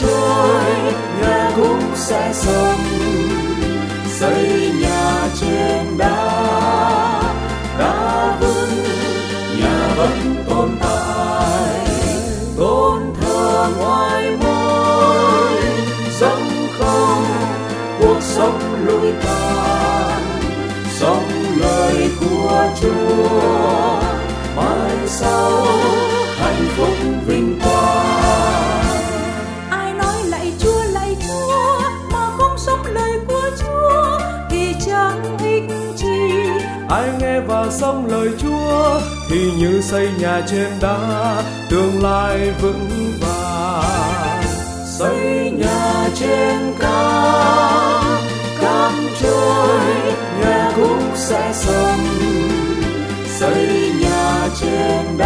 trôi nhà cũng sẽ sông, xây nhà trên đá vững nhà vẫn tồn tại. Tôn thờ ngoài môi sống không, cuộc sống lụi tàn, sống lời của Chúa mãi sau hạnh phúc vinh quang. Ai nói lạy Chúa mà không sống lời của Chúa thì chẳng ích chi. Ai nghe và sống lời Chúa thì như xây nhà trên đá, tương lai vững vàng. Xây nhà trên cát trôi nhà cũng sẽ sông, xây nhà trên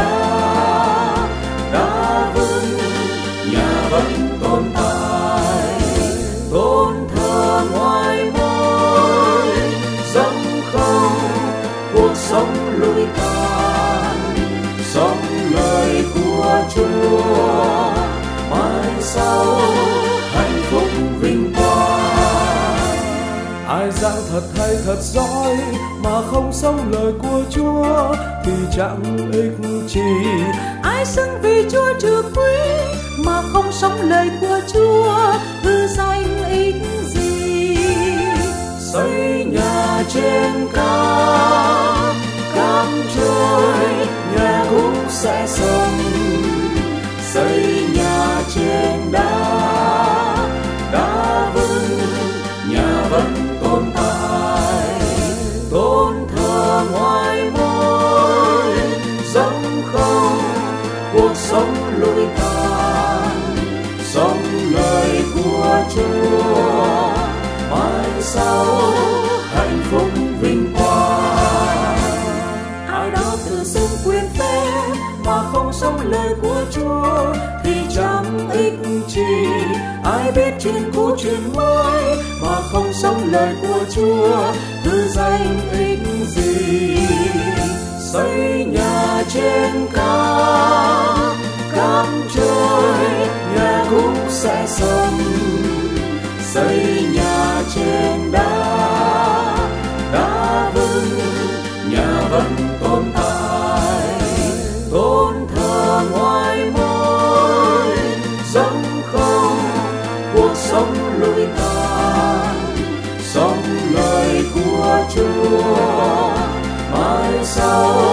đá vững nhà vẫn tồn tại. Tôn thờ ngoài môi sống không, cuộc sống lụi tàn, sống lời của Chúa mãi sau hạnh phúc vinh quang. Ai giảng thật hay thật giỏi mà không sống lời của Chúa thì chẳng ích chi. Ai xưng vì Chúa trừ quý mà không sống lời của Chúa hư danh ích gì. Xây nhà trên cát trôi nhà cũng sẽ sông, xây nhà trên đá vững nhà vẫn tồn tại. Tôn thờ ngoài môi sống không, cuộc sống lụi tàn, sống lời của Chúa mãi sau hạnh phúc vinh quang. Ai đó tự xưng quyền phép mà không sống lời của Chúa thì chẳng ích chi. Ai biết chuyện cũ chuyện mới mà không sống lời của Chúa hư danh ích gì. Xây nhà trên cát trôi nhà cũng sẽ sông, xây nhà trên đá vững nhà vẫn tồn tại. Tôn thờ ngoài môi sống không, cuộc sống lụi tàn, sống lời của Chúa mãi sau